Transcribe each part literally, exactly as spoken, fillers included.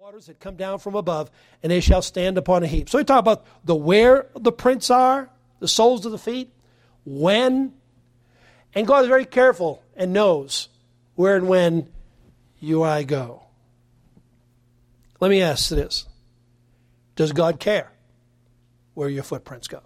waters that come down from above, and they shall stand upon a heap. So we talk about the where the prints are, the soles of the feet, when. And God is very careful and knows where and when you and I go. Let me ask this. Does God care where your footprints go?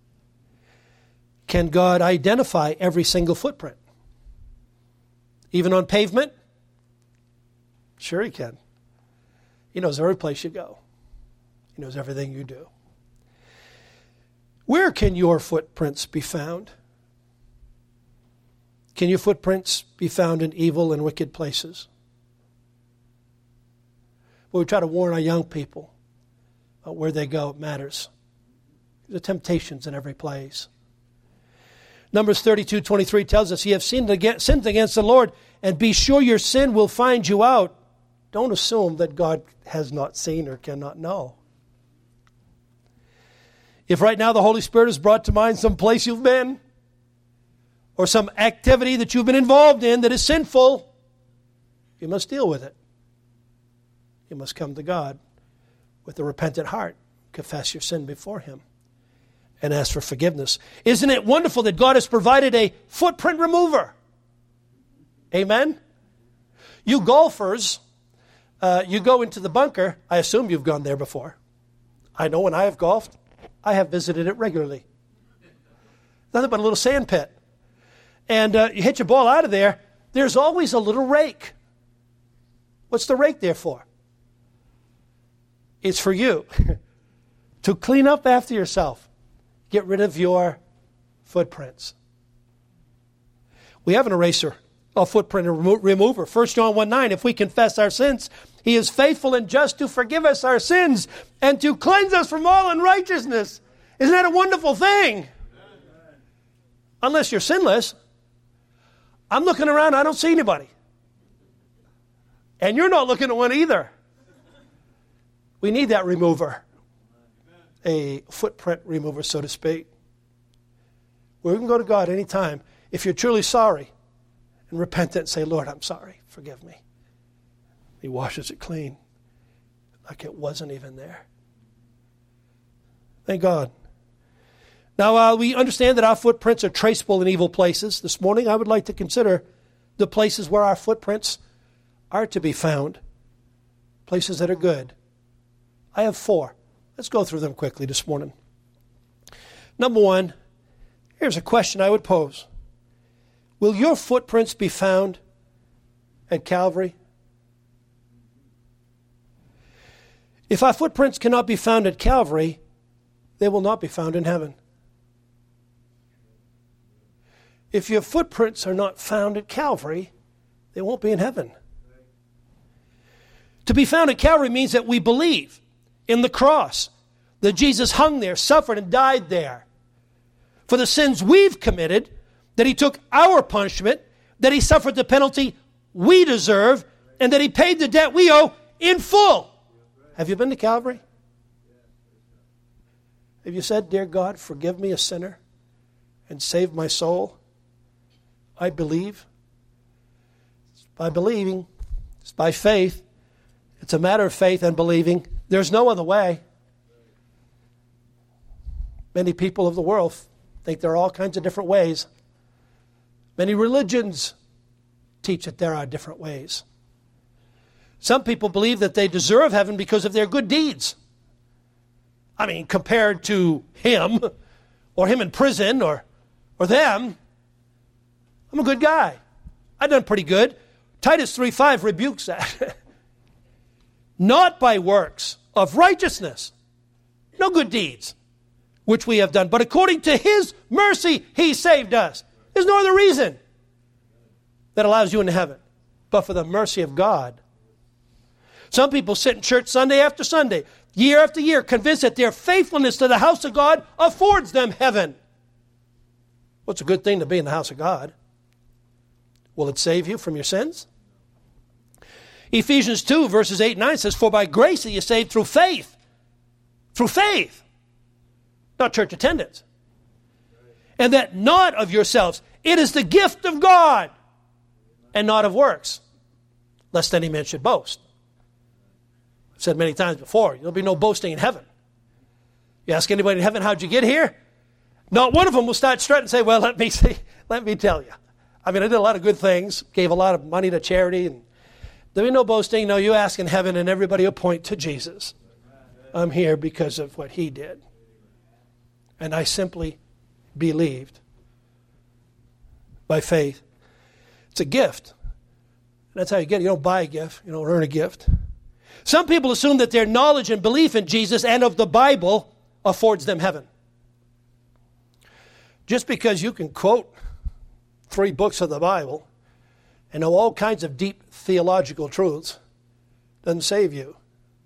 Can God identify every single footprint? Even on pavement? Sure He can. He knows every place you go. He knows everything you do. Where can your footprints be found? Can your footprints be found in evil and wicked places? Well, we try to warn our young people about where they go. It matters. There are temptations in every place. Numbers thirty-two twenty-three tells us, "Ye have sinned against, sinned against the Lord, and be sure your sin will find you out." Don't assume that God has not seen or cannot know. If right now the Holy Spirit has brought to mind some place you've been, or some activity that you've been involved in that is sinful, you must deal with it. You must come to God with a repentant heart, confess your sin before Him, and ask for forgiveness. Isn't it wonderful that God has provided a footprint remover? Amen? You golfers, uh, you go into the bunker. I assume you've gone there before. I know when I have golfed, I have visited it regularly. Nothing but a little sand pit. And uh, you hit your ball out of there, there's always a little rake. What's the rake there for? It's for you to clean up after yourself. Get rid of your footprints. We have an eraser, a footprint remo- remover. First John one nine, if we confess our sins, He is faithful and just to forgive us our sins and to cleanse us from all unrighteousness. Isn't that a wonderful thing? Unless you're sinless. I'm looking around, I don't see anybody. And you're not looking at one either. We need that remover. A footprint remover, so to speak. We can go to God anytime if you're truly sorry and repentant and say, "Lord, I'm sorry. Forgive me." He washes it clean like it wasn't even there. Thank God. Now, uh, we understand that our footprints are traceable in evil places. This morning, I would like to consider the places where our footprints are to be found. Places that are good. I have four. Let's go through them quickly this morning. Number one, here's a question I would pose. Will your footprints be found at Calvary? If our footprints cannot be found at Calvary, they will not be found in heaven. If your footprints are not found at Calvary, they won't be in heaven. To be found at Calvary means that we believe in the cross, that Jesus hung there, suffered, and died there for the sins we've committed, that He took our punishment, that He suffered the penalty we deserve, and that He paid the debt we owe in full. Have you been to Calvary? Have you said, "Dear God, forgive me, a sinner, and save my soul"? I believe. It's by believing. It's by faith. It's a matter of faith and believing. There's no other way. Many people of the world think there are all kinds of different ways. Many religions teach that there are different ways. Some people believe that they deserve heaven because of their good deeds. I mean, compared to him, or him in prison, or, or them, I'm a good guy. I've done pretty good. Titus three five rebukes that. Not by works of righteousness, no good deeds, which we have done, but according to His mercy, He saved us. There's no other reason that allows you into heaven, but for the mercy of God. Some people sit in church Sunday after Sunday, year after year, convinced that their faithfulness to the house of God affords them heaven. Well, it's a good thing to be in the house of God. Will it save you from your sins? Ephesians two, verses eight and nine says, "For by grace are you saved through faith." Through faith. Not church attendance. "And that not of yourselves. It is the gift of God, and not of works, lest any man should boast." I've said many times before, there'll be no boasting in heaven. You ask anybody in heaven, how'd you get here? Not one of them will start strutting and say, well, let me see, let me tell you. I mean, I did a lot of good things, gave a lot of money to charity, and there'll be no boasting. No, you ask in heaven, and everybody will point to Jesus. I'm here because of what he did. And I simply believed by faith. It's a gift. That's how you get it. You don't buy a gift. You don't earn a gift. Some people assume that their knowledge and belief in Jesus and of the Bible affords them heaven. Just because you can quote three books of the Bible and know all kinds of deep theological truths doesn't save you.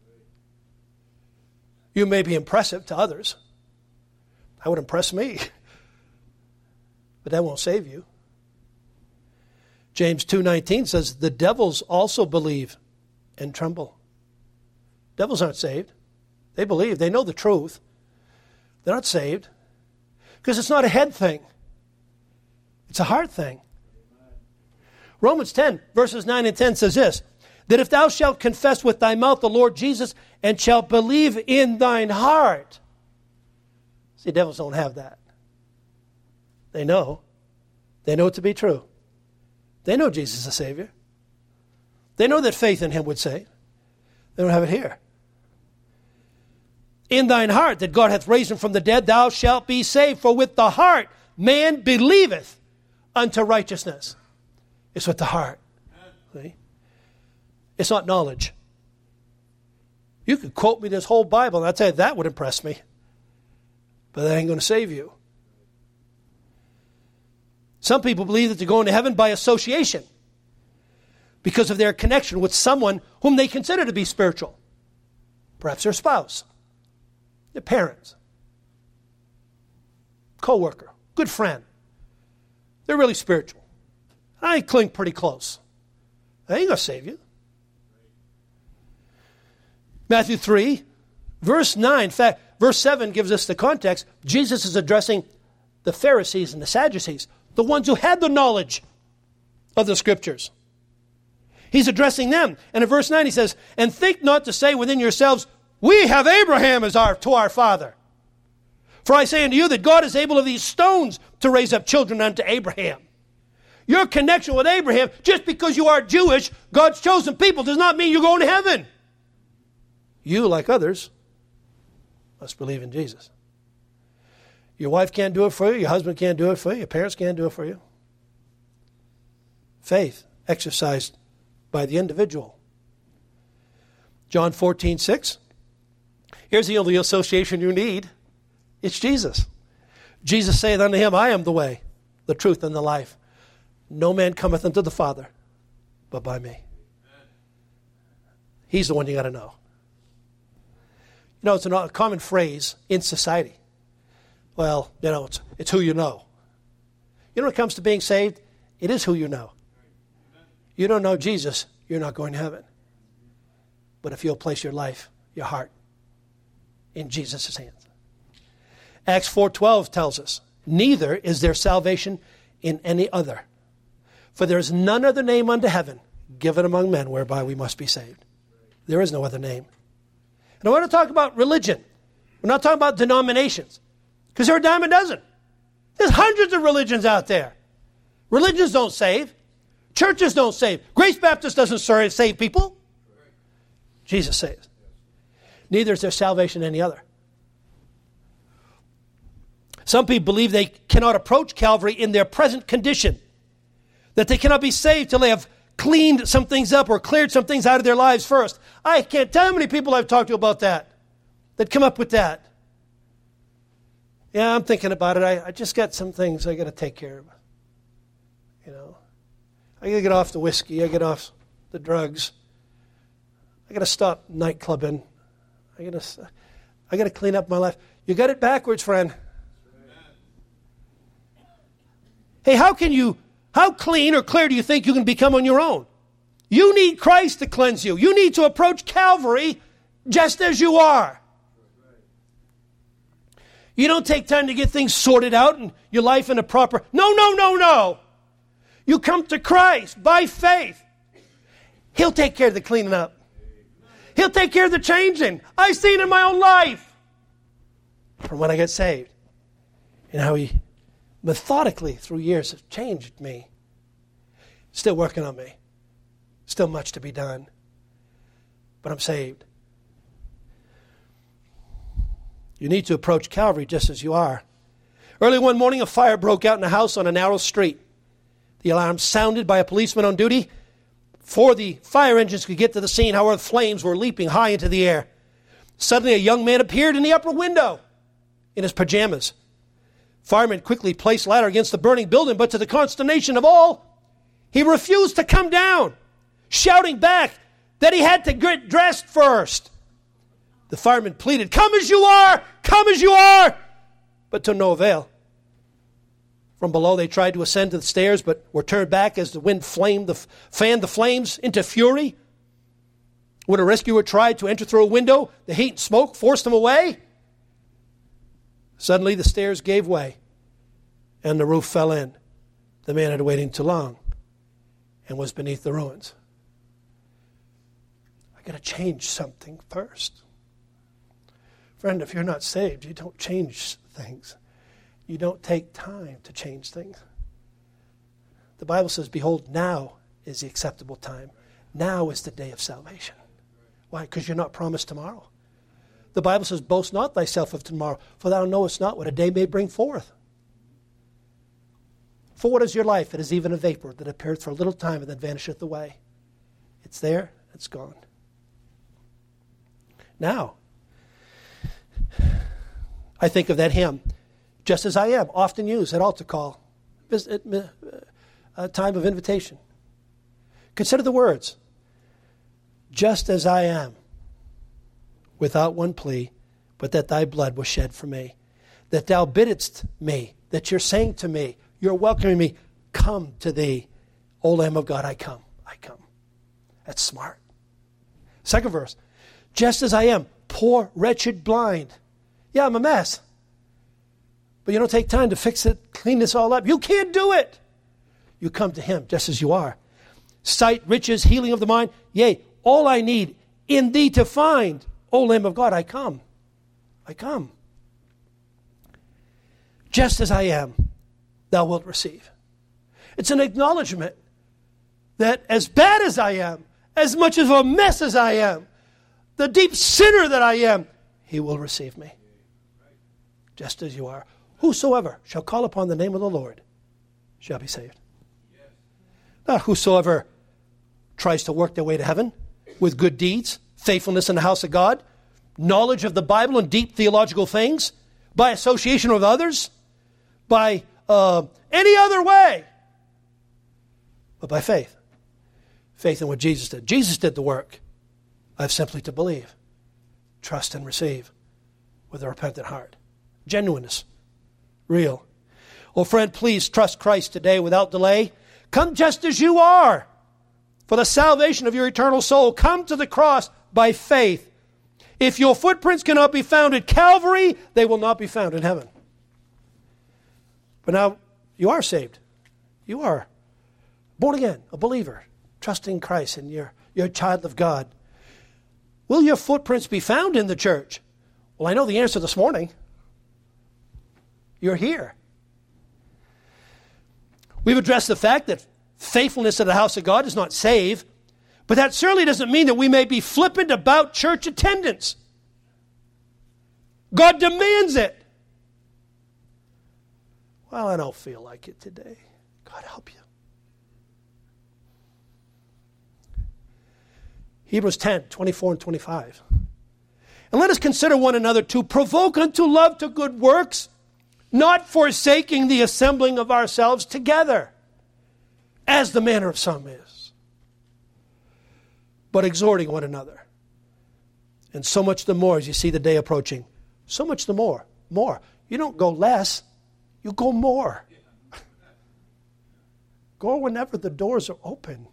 You may be impressive to others. That would impress me. But that won't save you. James two nineteen says, the devils also believe and tremble. Devils aren't saved. They believe. They know the truth. They're not saved. Because it's not a head thing. It's a heart thing. Romans ten, verses nine and ten says this, that if thou shalt confess with thy mouth the Lord Jesus and shalt believe in thine heart. See, devils don't have that. They know. They know it to be true. They know Jesus is the Savior. They know that faith in him would save. They don't have it here. In thine heart that God hath raised him from the dead, thou shalt be saved. For with the heart man believeth unto righteousness. It's with the heart. See? It's not knowledge. You could quote me this whole Bible, and I'd say that would impress me. But that ain't going to save you. Some people believe that they're going to heaven by association because of their connection with someone whom they consider to be spiritual. Perhaps their spouse, their parents, co-worker, good friend. They're really spiritual. I cling pretty close. That ain't going to save you. Matthew three, verse nine. In fact, verse seven gives us the context. Jesus is addressing the Pharisees and the Sadducees, the ones who had the knowledge of the Scriptures. He's addressing them. And in verse nine he says, and think not to say within yourselves, we have Abraham as our to our father. For I say unto you that God is able of these stones to raise up children unto Abraham. Your connection with Abraham, just because you are Jewish, God's chosen people, does not mean you're going to heaven. You, like others, must believe in Jesus. Your wife can't do it for you. Your husband can't do it for you. Your parents can't do it for you. Faith exercised by the individual. John fourteen six. Here's the only association you need. It's Jesus. Jesus saith unto him, I am the way, the truth, and the life. No man cometh unto the Father but by me. He's the one you got to know. You know, it's a common phrase in society. Well, you know, it's, it's who you know. You know, when it comes to being saved, it is who you know. You don't know Jesus, you're not going to heaven. But if you'll place your life, your heart, in Jesus' hands. Acts four twelve tells us, neither is there salvation in any other. For there is none other name under heaven given among men whereby we must be saved. There is no other name. And I want to talk about religion. We're not talking about denominations. Because they're a dime a dozen. There's hundreds of religions out there. Religions don't save. Churches don't save. Grace Baptist doesn't save people. Jesus saves. Neither is there salvation in any other. Some people believe they cannot approach Calvary in their present condition. That they cannot be saved till they have cleaned some things up or cleared some things out of their lives first. I can't tell how many people I've talked to about that. That come up with that. Yeah, I'm thinking about it. I, I just got some things I got to take care of. You know, I got to get off the whiskey. I get off the drugs. I got to stop nightclubbing. I got to, I got to clean up my life. You got it backwards, friend. Hey, how can you? How clean or clear do you think you can become on your own? You need Christ to cleanse you. You need to approach Calvary just as you are. You don't take time to get things sorted out and your life in a proper... No, no, no, no. You come to Christ by faith. He'll take care of the cleaning up. He'll take care of the changing. I've seen in my own life from when I got saved. And how he methodically through years has changed me. Still working on me. Still much to be done. But I'm saved. You need to approach Calvary just as you are. Early one morning, a fire broke out in a house on a narrow street. The alarm sounded by a policeman on duty. Before the fire engines could get to the scene, however, flames were leaping high into the air. Suddenly, a young man appeared in the upper window in his pajamas. Firemen quickly placed a ladder against the burning building, but to the consternation of all, he refused to come down, shouting back that he had to get dressed first. The firemen pleaded, "Come as you are! Come as you are!" But to no avail. From below, they tried to ascend to the stairs, but were turned back as the wind flamed the, fanned the flames into fury. When a rescuer tried to enter through a window, the heat and smoke forced them away. Suddenly, the stairs gave way, and the roof fell in. The man had waited too long and was beneath the ruins. I got to change something first. Friend, if you're not saved, you don't change things. You don't take time to change things. The Bible says, behold, now is the acceptable time. Now is the day of salvation. Why? Because you're not promised tomorrow. The Bible says, boast not thyself of tomorrow, for thou knowest not what a day may bring forth. For what is your life? It is even a vapor that appeareth for a little time and then vanisheth away. It's there, it's gone. Now, I think of that hymn, Just As I Am, often used at altar call, a time of invitation. Consider the words. Just as I am, without one plea, but that thy blood was shed for me, that thou biddest me, that you're saying to me, you're welcoming me, come to thee, O Lamb of God, I come, I come. That's smart. Second verse, just as I am, poor, wretched, blind. Yeah, I'm a mess. But you don't take time to fix it, clean this all up. You can't do it. You come to him just as you are. Sight, riches, healing of the mind. Yea, all I need in thee to find. O Lamb of God, I come. I come. Just as I am, thou wilt receive. It's an acknowledgement that as bad as I am, as much of a mess as I am, the deep sinner that I am, he will receive me. Just as you are. Whosoever shall call upon the name of the Lord shall be saved. Not whosoever tries to work their way to heaven with good deeds, faithfulness in the house of God, knowledge of the Bible and deep theological things, by association with others, by uh, any other way, but by faith. Faith in what Jesus did. Jesus did the work. I have simply to believe, trust and receive with a repentant heart. Genuineness. Real. Oh, friend, please trust Christ today without delay. Come just as you are for the salvation of your eternal soul. Come to the cross by faith. If your footprints cannot be found at Calvary, they will not be found in heaven. But now, you are saved. You are born again, a believer, trusting Christ, and you're, you're a child of God. Will your footprints be found in the church? Well, I know the answer this morning. You're here. We've addressed the fact that faithfulness to the house of God does not save, but that certainly doesn't mean that we may be flippant about church attendance. God demands it. Well, I don't feel like it today. God help you. Hebrews ten, twenty-four and twenty-five. And let us consider one another to provoke unto love to good works, not forsaking the assembling of ourselves together, as the manner of some is, but exhorting one another. And so much the more as you see the day approaching. So much the more. More. You don't go less. You go more. Go whenever the doors are open.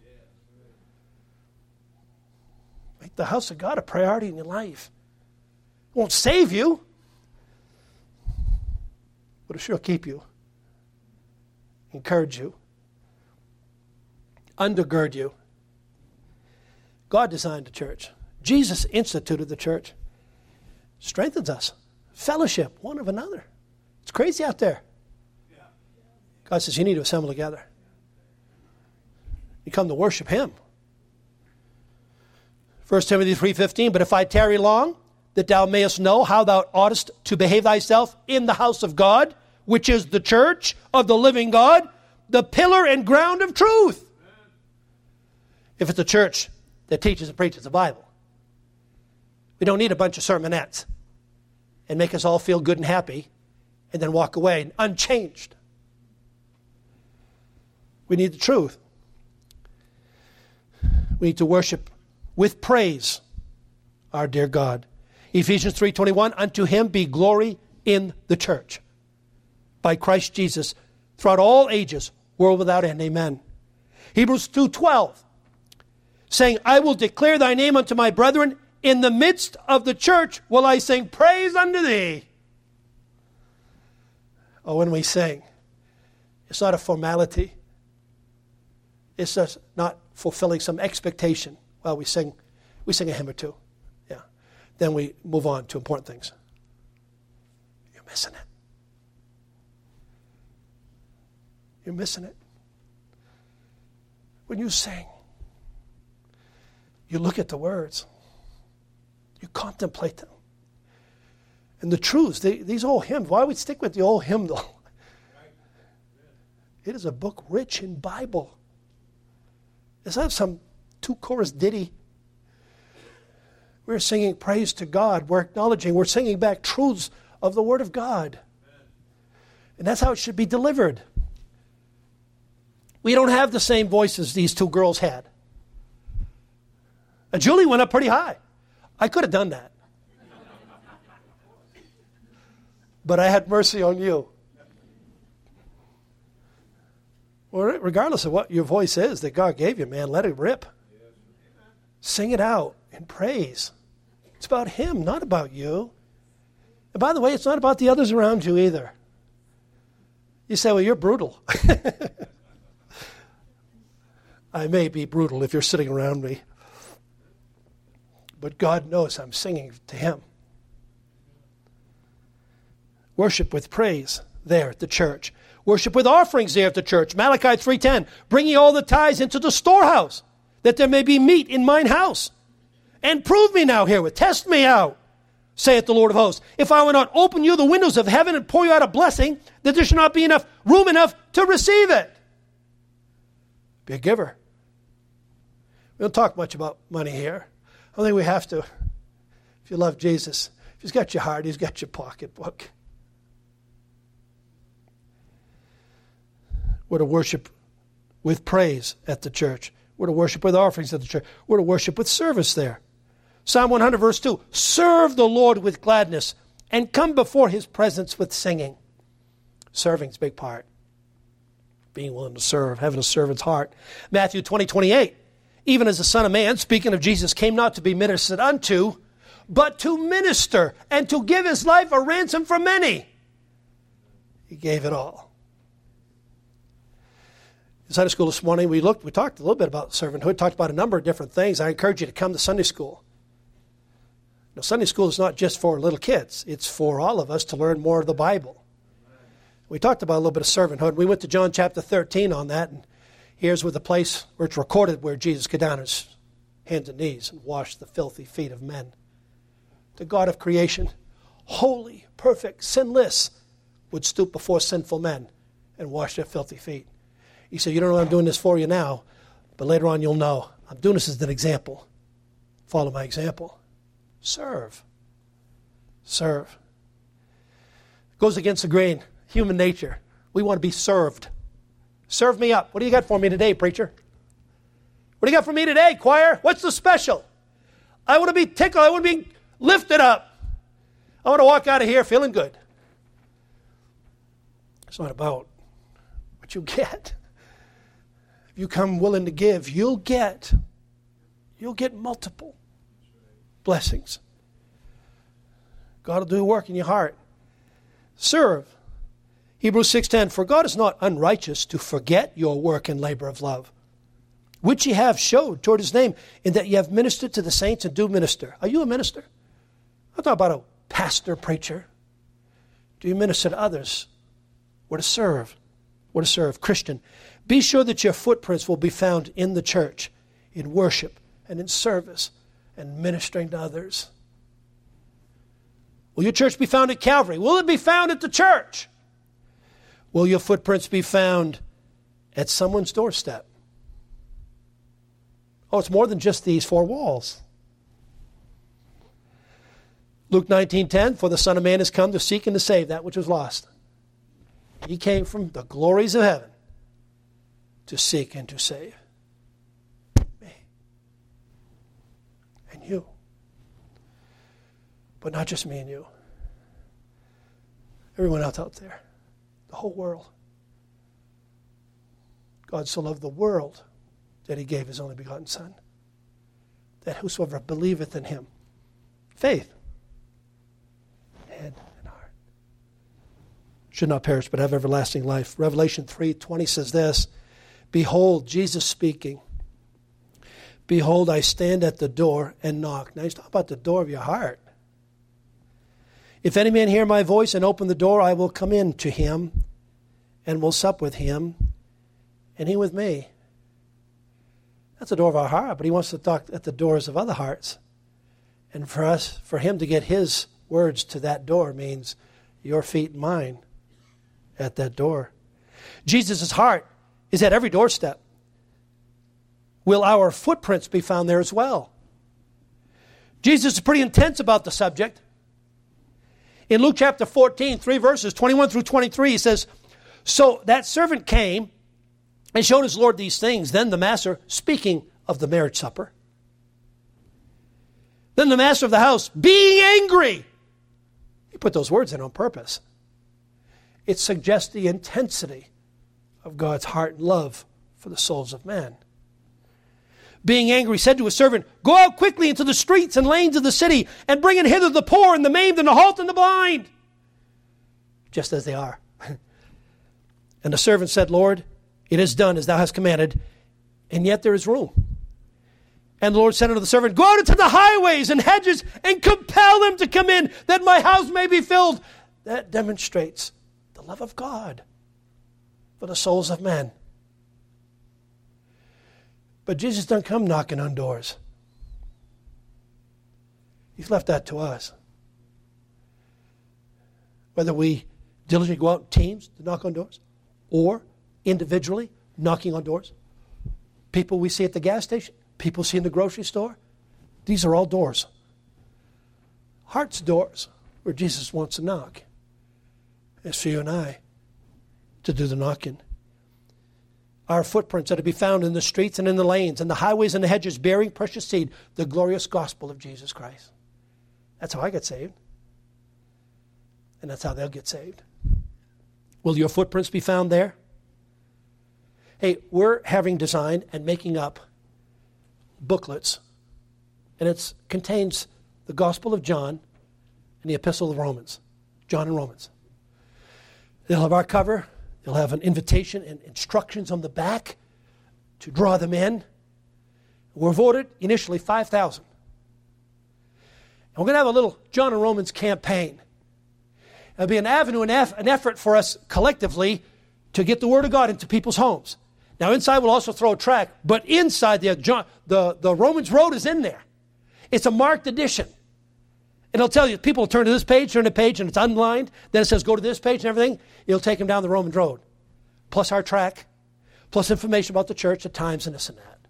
Make the house of God a priority in your life. It won't save you, but it sure keep you, encourage you, undergird you. God designed the church. Jesus instituted the church. Strengthens us. Fellowship one of another. It's crazy out there. God says you need to assemble together. You come to worship Him. First Timothy three fifteen, but if I tarry long, that thou mayest know how thou oughtest to behave thyself in the house of God, which is the church of the living God, the pillar and ground of truth. If it's a church that teaches and preaches the Bible, we don't need a bunch of sermonettes and make us all feel good and happy and then walk away unchanged. We need the truth. We need to worship with praise our dear God. Ephesians three twenty-one, unto Him be glory in the church by Christ Jesus throughout all ages, world without end. Amen. Hebrews two twelve, saying, I will declare thy name unto my brethren. In the midst of the church will I sing praise unto thee. Oh, when we sing, it's not a formality. It's just not fulfilling some expectation. Well, we sing, we sing a hymn or two. Yeah. Then we move on to important things. You're missing it. You're missing it. When you sing, you look at the words. You contemplate them. And the truths, they, these old hymns, why would we stick with the old hymnal? It is a book rich in Bible. It's not some two-chorus ditty. We're singing praise to God. We're acknowledging, we're singing back truths of the Word of God. And that's how it should be delivered. We don't have the same voices these two girls had. And Julie went up pretty high. I could have done that. But I had mercy on you. Well, regardless of what your voice is that God gave you, man, let it rip. Sing it out in praise. It's about Him, not about you. And by the way, it's not about the others around you either. You say, well, you're brutal. I may be brutal if you're sitting around me. But God knows I'm singing to Him. Worship with praise there at the church. Worship with offerings there at the church. Malachi three ten, bring ye all the tithes into the storehouse, that there may be meat in mine house. And prove me now herewith, test me out, saith the Lord of hosts, if I will not open you the windows of heaven and pour you out a blessing, that there should not be enough room enough to receive it. Be a giver. We don't talk much about money here. I don't think we have to. If you love Jesus, if He's got your heart, He's got your pocketbook. We're to worship with praise at the church. We're to worship with offerings at the church. We're to worship with service there. Psalm one hundred verse two, serve the Lord with gladness and come before His presence with singing. Serving's a big part. Being willing to serve, having a servant's heart. Matthew twenty twenty-eight, even as the Son of Man, speaking of Jesus, came not to be ministered unto, but to minister and to give His life a ransom for many. He gave it all. In Sunday school this morning, we looked, we talked a little bit about servanthood, talked about a number of different things. I encourage you to come to Sunday school. Now, Sunday school is not just for little kids. It's for all of us to learn more of the Bible. We talked about a little bit of servanthood. We went to John chapter thirteen on that, and here's where the place where it's recorded where Jesus got down on His hands and knees and washed the filthy feet of men. The God of creation, holy, perfect, sinless, would stoop before sinful men and wash their filthy feet. He said, you don't know I'm doing this for you now, but later on you'll know. I'm doing this as an example. Follow my example. Serve. Serve. It goes against the grain, human nature. We want to be served. Serve me up. What do you got for me today, preacher? What do you got for me today, choir? What's the special? I want to be tickled. I want to be lifted up. I want to walk out of here feeling good. It's not about what you get. If you come willing to give, you'll get, you'll get multiple blessings. God will do a work in your heart. Serve. Hebrews six ten, for God is not unrighteous to forget your work and labor of love, which ye have showed toward his name, in that ye have ministered to the saints and do minister. Are you a minister? I'm talking about a pastor, preacher. Do you minister to others? Or to serve? Or to serve? Christian, be sure that your footprints will be found in the church, in worship and in service and ministering to others. Will your church be found at Calvary? Will it be found at the church? Will your footprints be found at someone's doorstep? Oh, it's more than just these four walls. Luke nineteen ten, for the Son of Man has come to seek and to save that which was lost. He came from the glories of heaven to seek and to save me and you. But not just me and you. Everyone else out there. The whole world. God so loved the world that he gave his only begotten Son, that whosoever believeth in him, faith, head and heart, should not perish but have everlasting life. Revelation three twenty says this, behold, Jesus speaking, behold, I stand at the door and knock. Now he's talking about the door of your heart. If any man hear my voice and open the door, I will come in to him and will sup with him and he with me. That's the door of our heart, but he wants to talk at the doors of other hearts. And for us, for him to get his words to that door means your feet and mine at that door. Jesus' heart is at every doorstep. Will our footprints be found there as well? Jesus is pretty intense about the subject. In Luke chapter fourteen, three verses, twenty-one through twenty-three, he says, so that servant came and showed his Lord these things. Then the master, speaking of the marriage supper, then the master of the house, being angry, he put those words in on purpose. It suggests the intensity of God's heart and love for the souls of men. Being angry, said to his servant, go out quickly into the streets and lanes of the city and bring in hither the poor and the maimed and the halt and the blind. Just as they are. And the servant said, Lord, it is done as thou hast commanded, and yet there is room. And the Lord said unto the servant, go out into the highways and hedges and compel them to come in, that my house may be filled. That demonstrates the love of God for the souls of men. But Jesus doesn't come knocking on doors. He's left that to us. Whether we diligently go out in teams to knock on doors, or individually knocking on doors. People we see at the gas station, people see in the grocery store. These are all doors. Heart's doors where Jesus wants to knock. It's for you and I to do the knocking. Our footprints are to be found in the streets and in the lanes and the highways and the hedges, bearing precious seed, the glorious gospel of Jesus Christ. That's how I get saved. And that's how they'll get saved. Will your footprints be found there? Hey, we're having designed and making up booklets, and it contains the Gospel of John and the Epistle of Romans. John and Romans. They'll have our cover. They'll have an invitation and instructions on the back to draw them in. We're voted initially five thousand. And we're going to have a little John and Romans campaign. It'll be an avenue, an, eff- an effort for us collectively to get the Word of God into people's homes. Now, inside we'll also throw a track, but inside the, John, the, the Romans Road is in there. It's a marked edition. And it'll tell you, people will turn to this page, turn to the page, and it's unlined. Then it says go to this page and everything. It'll take them down the Roman road. Plus our track, plus information about the church, the times, and this and that.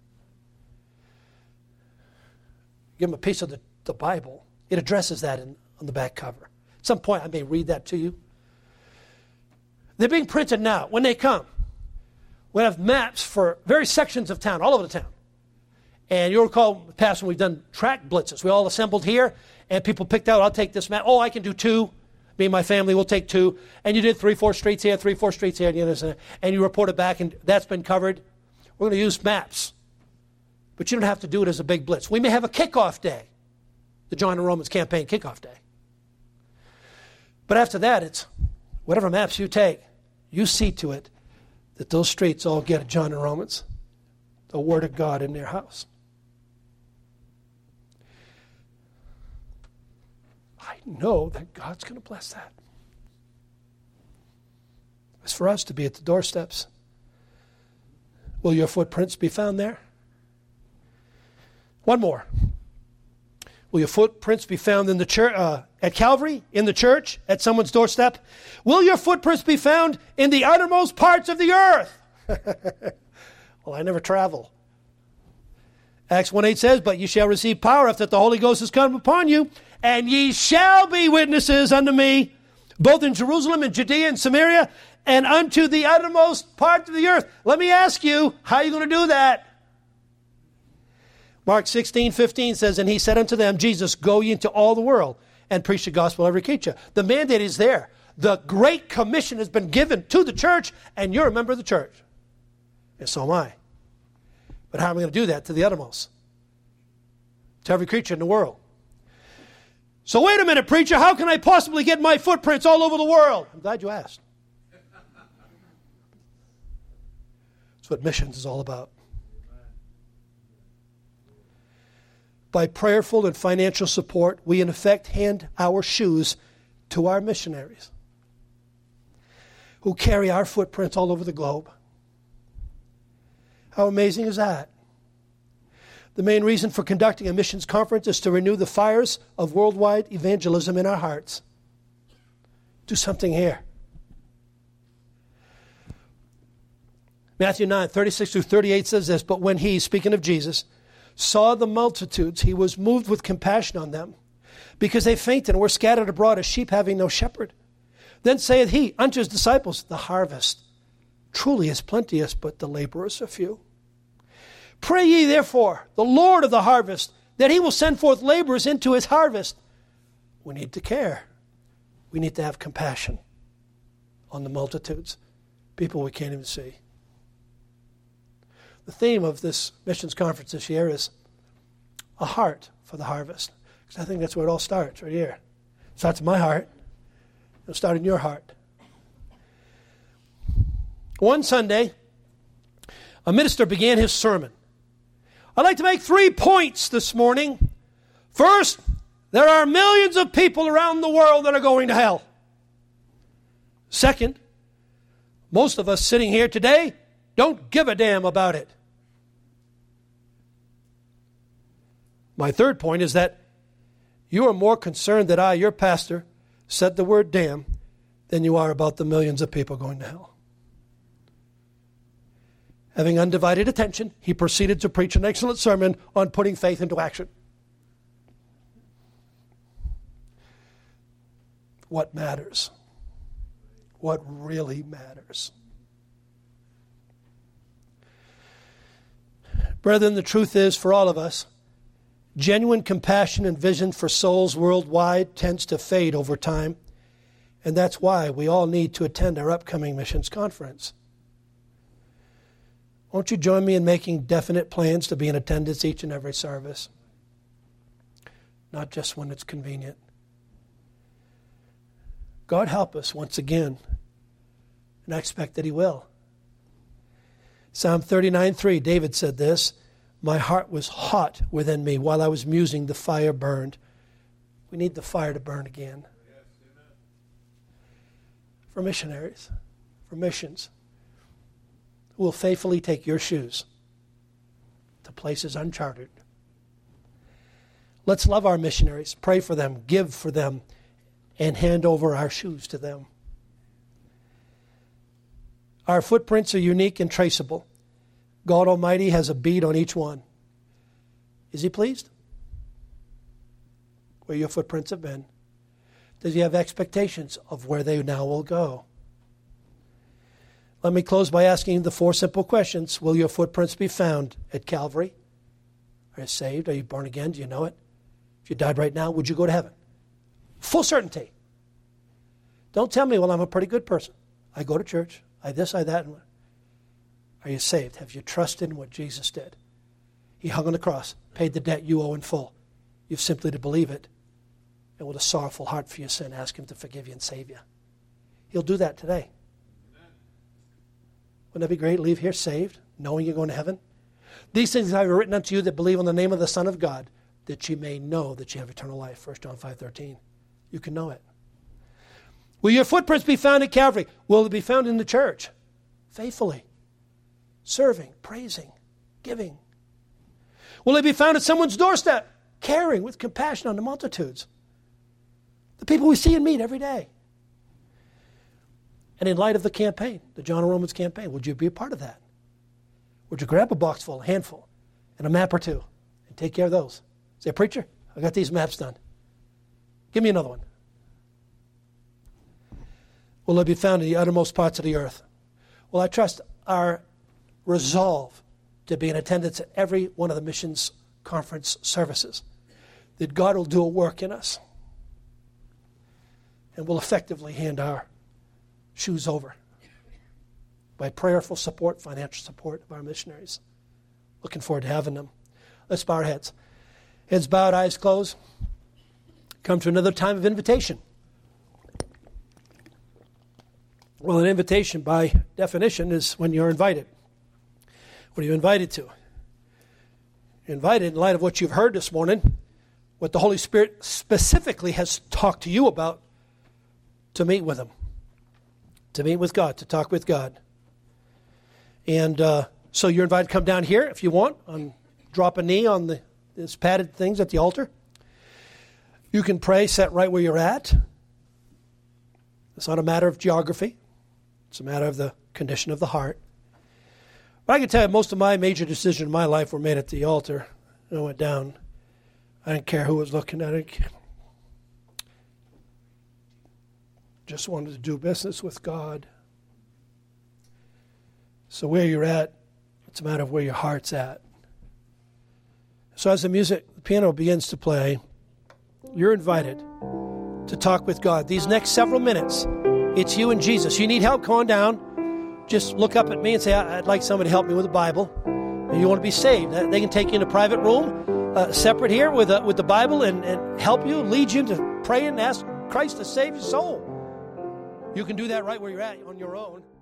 Give them a piece of the, the Bible. It addresses that in, on the back cover. At some point I may read that to you. They're being printed now. When they come, we have maps for various sections of town, all over the town. And you'll recall, past when we've done track blitzes. We all assembled here, and people picked out, I'll take this map. Oh, I can do two. Me and my family will take two. And you did three, four streets here, three, four streets here, and, you know, and you reported back, and that's been covered. We're going to use maps. But you don't have to do it as a big blitz. We may have a kickoff day, the John and Romans campaign kickoff day. But after that, it's whatever maps you take, you see to it that those streets all get a John and Romans. the Word of God in their house. I know that God's going to bless that. It's for us to be at the doorsteps. Will your footprints be found there? One more. Will your footprints be found in the church, uh, at Calvary, in the church, at someone's doorstep? Will your footprints be found in the uttermost parts of the earth? Well, I never travel. Acts one eight says, but ye shall receive power after the Holy Ghost has come upon you, and ye shall be witnesses unto me, both in Jerusalem and Judea and Samaria, and unto the uttermost part of the earth. Let me ask you, how are you going to do that? Mark sixteen fifteen says, and he said unto them, Jesus, go ye into all the world and preach the gospel to every creature. The mandate is there. The Great Commission has been given to the church, and you're a member of the church. And so am I. But how am I going to do that to the uttermost? To every creature in the world. So wait a minute, preacher, how can I possibly get my footprints all over the world? I'm glad you asked. That's what missions is all about. By prayerful and financial support, we in effect hand our shoes to our missionaries who carry our footprints all over the globe. How amazing is that? The main reason for conducting a missions conference is to renew the fires of worldwide evangelism in our hearts. Do something here. Matthew nine, thirty-six through thirty-eight says this, but when he, speaking of Jesus, saw the multitudes, he was moved with compassion on them, because they fainted and were scattered abroad as sheep having no shepherd. Then saith he unto his disciples, the harvest truly is plenteous, but the laborers are few. Pray ye therefore the Lord of the harvest, that he will send forth laborers into his harvest. We need to care. We need to have compassion on the multitudes, people we can't even see. The theme of this missions conference this year is a heart for the harvest. Because I think that's where it all starts, right here. It starts in my heart. It'll start in your heart. One Sunday, a minister began his sermon. I'd like to make three points this morning. First, there are millions of people around the world that are going to hell. Second, most of us sitting here today don't give a damn about it. My third point is that you are more concerned that I, your pastor, said the word damn than you are about the millions of people going to hell. Having undivided attention, he proceeded to preach an excellent sermon on putting faith into action. What matters? What really matters? Brethren, the truth is, for all of us, genuine compassion and vision for souls worldwide tends to fade over time, and that's why we all need to attend our upcoming missions conference. Won't you join me in making definite plans to be in attendance each and every service? Not just when it's convenient. God help us once again, and I expect that he will. Psalm thirty-nine three, David said this, my heart was hot within me while I was musing, the fire burned. We need the fire to burn again. Yes, amen. For missionaries, for missions, who will faithfully take your shoes to places uncharted. Let's love our missionaries, pray for them, give for them, and hand over our shoes to them. Our footprints are unique and traceable. God Almighty has a bead on each one. Is he pleased? Where your footprints have been. Does he have expectations of where they now will go? Let me close by asking the four simple questions. Will your footprints be found at Calvary? Are you saved? Are you born again? Do you know it? If you died right now, would you go to heaven? Full certainty. Don't tell me, well, I'm a pretty good person. I go to church. I this, I that. Are you saved? Have you trusted in what Jesus did? He hung on the cross, paid the debt you owe in full. You've simply to believe it, and with a sorrowful heart for your sin, ask him to forgive you and save you. He'll do that today. Wouldn't that be great? Leave here saved, knowing you're going to heaven. These things have I written unto you that believe on the name of the Son of God, that you may know that you have eternal life. First John five thirteen. You can know it. Will your footprints be found at Calvary? Will it be found in the church? Faithfully. Serving, praising, giving. Will it be found at someone's doorstep? Caring with compassion on the multitudes. The people we see and meet every day. And in light of the campaign, the John and Romans campaign, would you be a part of that? Would you grab a box full, a handful, and a map or two, and take care of those? Say, preacher, I got these maps done. Give me another one. Will it be found in the uttermost parts of the earth? Well, I trust our resolve to be in attendance at every one of the missions conference services, that God will do a work in us and will effectively hand our shoes over by prayerful support, financial support of our missionaries. Looking forward to having them. Let's bow our heads. Heads bowed, eyes closed. Come to another time of invitation. Well, an invitation, by definition, is when you're invited. What are you invited to? You're invited in light of what you've heard this morning, what the Holy Spirit specifically has talked to you about, to meet with Him, to meet with God, to talk with God. And uh, so you're invited to come down here if you want, and drop a knee on the these padded things at the altar. You can pray, set right where you're at. It's not a matter of geography. It's a matter of the condition of the heart. But I can tell you, most of my major decisions in my life were made at the altar. I went down. I didn't care who was looking at it. Just wanted to do business with God. So where you're at, it's a matter of where your heart's at. So as the music, the piano begins to play, you're invited to talk with God. These next several minutes, it's you and Jesus. You need help, come on down. Just look up at me and say, I'd like somebody to help me with the Bible. And you want to be saved. They can take you in a private room, uh, separate here with, uh, with the Bible and, and help you, lead you to pray and ask Christ to save your soul. You can do that right where you're at on your own.